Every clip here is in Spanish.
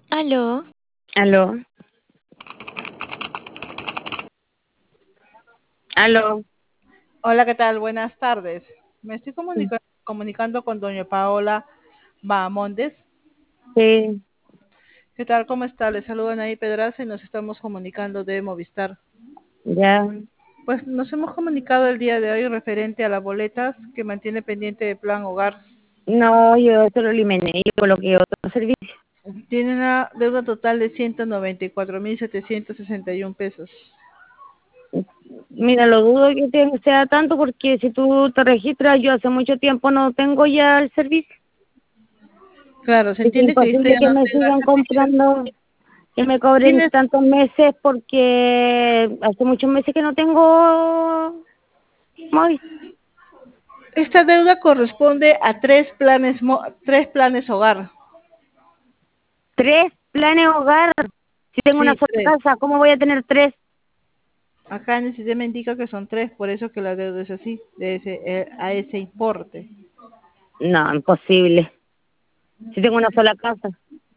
Aló, Aló, aló, Hola, ¿qué tal? Buenas tardes. Me estoy comunicando con doña Paola Bahamondes. sí, ¿Qué tal? ¿Cómo está? Le saludan ahí Pedraza y nos estamos comunicando de Movistar. ya, Pues nos hemos comunicado el día de hoy referente a las boletas que mantiene pendiente de Plan Hogar. no, yo esto lo eliminé, yo coloqué otro servicio. Tiene una deuda total de 194.761 pesos. Mira, lo dudo que sea tanto porque si tú te registras, yo hace mucho tiempo no tengo ya el servicio. Claro, se Es entiende que usted imposible ya que no me tenga sigan servicios. comprando, que me cobren Tiene tantos meses porque hace muchos meses que no tengo móvil. Esta deuda corresponde a tres planes hogar. 3 planes hogar. Si tengo una Sí, sola tres. casa, ¿cómo voy a tener 3? Acá en el sistema indica que son tres, por eso que la deuda es así, a ese importe. No, imposible. Si tengo una sola casa,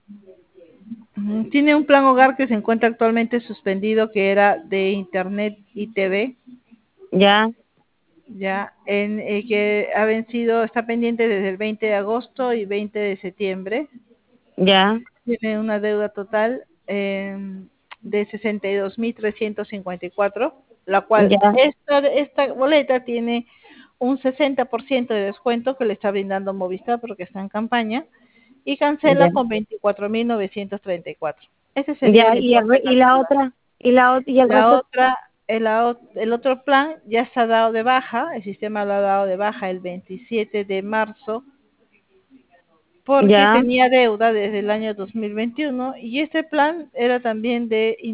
Tiene un plan hogar que se encuentra actualmente suspendido, que era de internet y TV, ya, ya, que ha vencido, está pendiente desde el 20 de agosto y 20 de septiembre. ya, Tiene una deuda total de 62.354, la cual ya, esta boleta tiene un 60% de descuento que le está brindando Movistar porque está en campaña y cancela ya. con 24.934. Ese sería Ya, el importe a y la cancelar. otra, y el La resto, otra, el otro plan ya está dado de baja, el sistema lo ha dado de baja el 27 de marzo porque ya, tenía deuda desde el año 2021 y este plan era también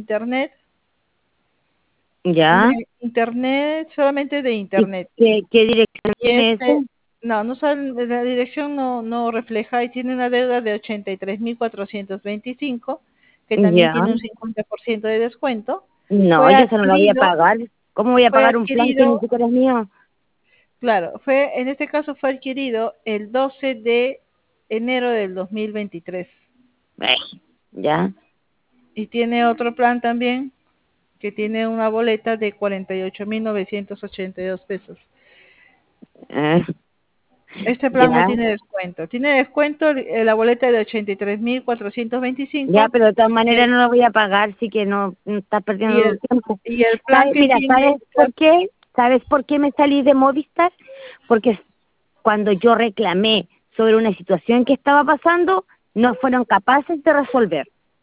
ya. de internet, solamente de ¿Y internet. qué dirección Y tiene este, ese? no sale, la dirección no refleja y tiene una deuda de 83.425 que también Ya. tiene un 50% de descuento. No, Fue yo eso no lo voy a adquirido, pagar. ¿Cómo voy a fue pagar un plan que ni adquirido, siquiera es mío? claro, en este caso fue adquirido el 12 de enero del 2023 Ya. y tiene otro plan también que tiene una boleta de 48.982 pesos. eh, Este plan no ya. tiene descuento. Tiene descuento la boleta de 83.425 Ya, pero de todas y maneras el, no lo voy a pagar, así que no estás y perdiendo tu el, tiempo. y el plan ¿Sabes? que Mira, tiene, ¿sabes por qué? ¿Sabes por qué me salí de Movistar? Porque cuando yo reclamé sobre una situación que estaba pasando, no fueron capaces de resolver.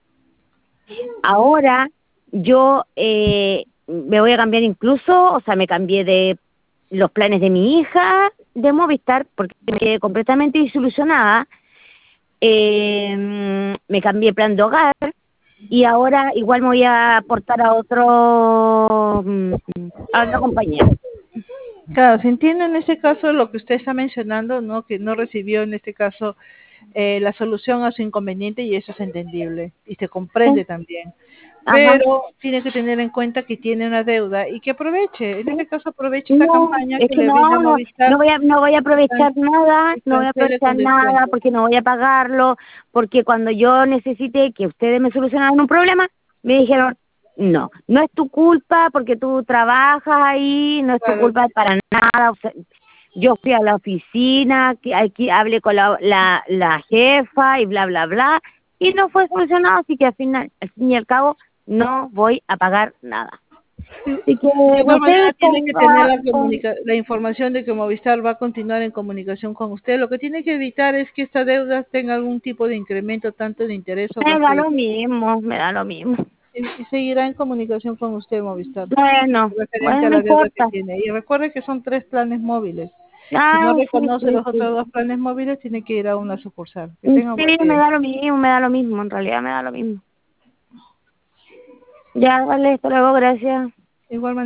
Ahora yo me voy a cambiar incluso, o sea, me cambié de los planes de mi hija de Movistar porque me quedé completamente desilusionada. Me cambié de plan de hogar y ahora igual me voy a aportar a otra compañía. claro, se entiende en este caso lo que usted está mencionando, ¿no? Que no recibió en este caso la solución a su inconveniente y eso es entendible y se Sí, comprende también. ajá, Pero tiene que tener en cuenta que tiene una deuda y que aproveche, en sí. este caso aproveche esta No, campaña es que que le brinda Movistar no voy a aprovechar nada, y no voy a cancele aprovechar con nada descuento. porque no voy a pagarlo, porque cuando yo necesité que ustedes me solucionaran un problema, me dijeron, no es tu culpa porque tú trabajas ahí, no es tu Claro, culpa para nada. O sea, yo fui a la oficina, que aquí hablé con la jefa y bla, bla, bla, y no fue solucionado, así que al fin y al cabo no voy a pagar nada. Así que, de no igual sé, manera tiene que tener la información de que Movistar va a continuar en comunicación con usted. Lo que tiene que evitar es que esta deuda tenga algún tipo de incremento tanto de interés o me gasto da de lo mismo, me da lo mismo. y seguirá en comunicación con usted Movistar referente Bueno, a no la deuda que importa. tiene. Y recuerde que son tres planes móviles. Si no Ah, sí, reconoce sí, los otros sí. dos planes móviles, tiene que ir a una sucursal. Que Sí, tenga buen me día. da lo mismo, me da lo mismo, en realidad me da lo mismo. Ya, vale, hasta luego, gracias. Igual